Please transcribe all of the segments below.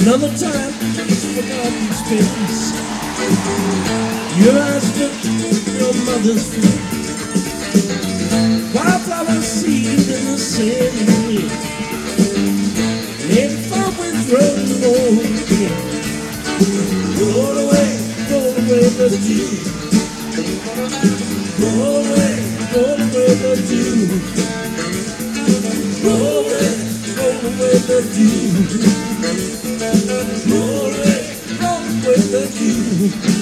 Another time, it's forgotten space. Your eyes looked your mother's face. Wildflower seed in the sand. Never far with rolling home again. Roll away the dew. Roll away the dew. Roll away the dew. Roll away the dew.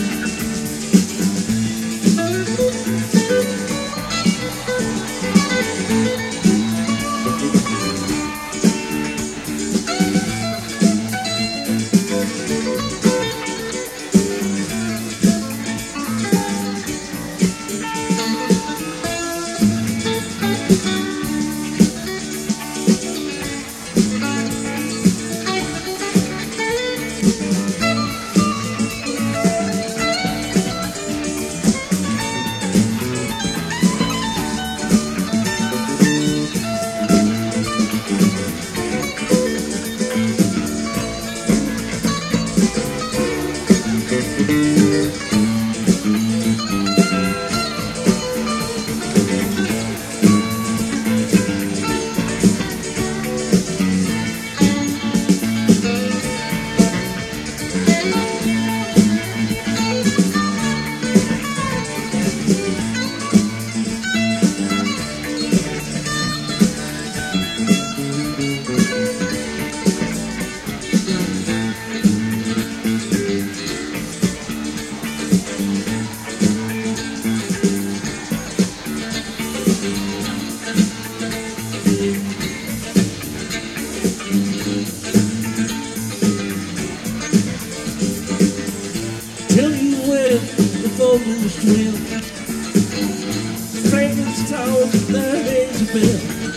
Fragrance towers, their hands a bell.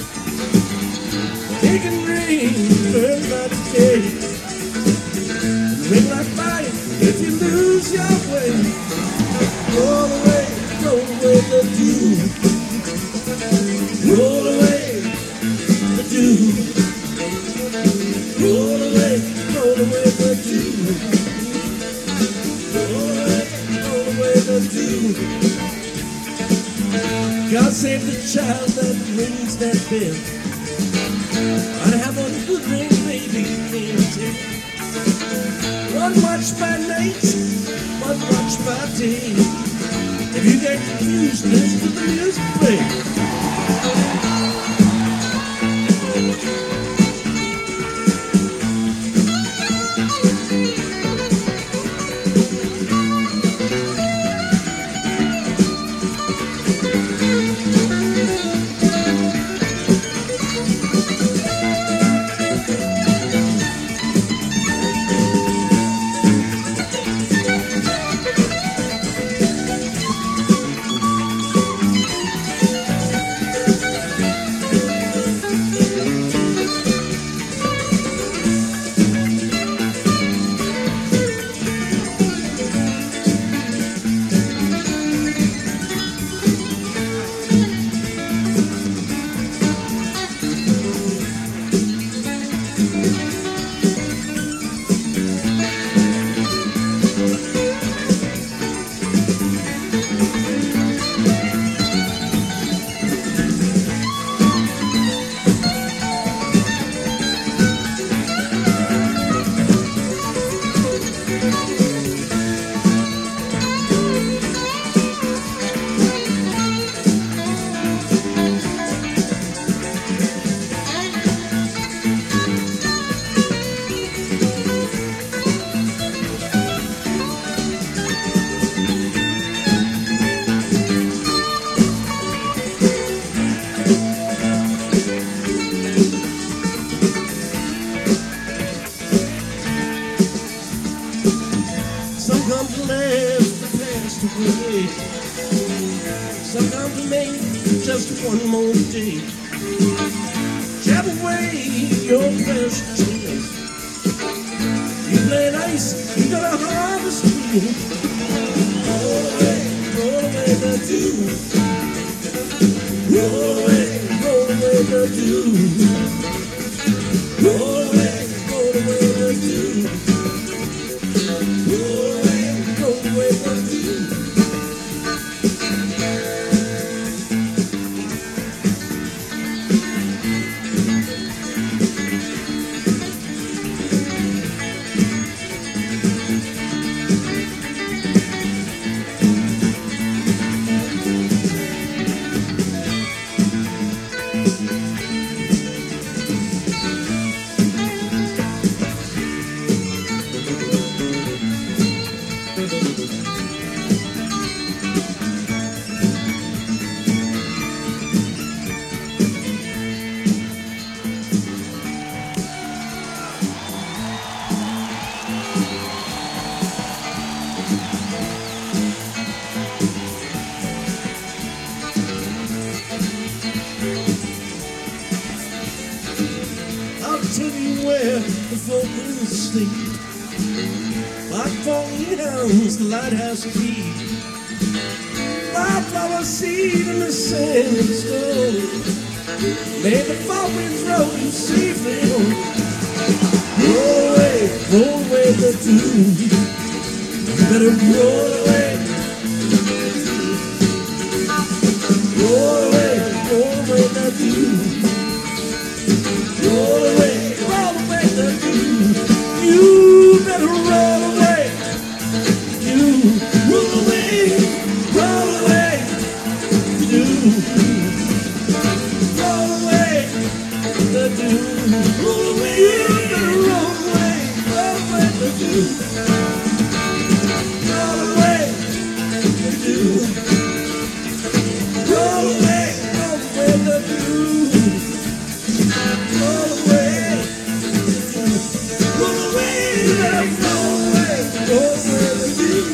They can ring, burn by the day. Ring like fire if you lose your way. Roll away the dew. Roll away the dew. Roll away the dew. Roll away the dew. God save the child that rings that bell. I have a good ring, baby, can't tell. One watch by night, one watch by day. If you get confused, listen to the music play. Some come to make just one more day. Jab away your precious tears. You play nice, you got a harvest field. Roll away the dew. Roll away the dew. Roll away the dew. there before we sleep. Like falling hounds, the lighthouse key. My flower seed in the sand and snow. May the fall winds roll you safely home. Roll away the dew. You better roll away. Roll away the dew. Roll away the dew. You better roll away. You roll away the dew. Roll away the dew. Roll away, you better roll away the dew. Roll away the dew. Roll away the dew. Roll away, roll away, roll away the dew.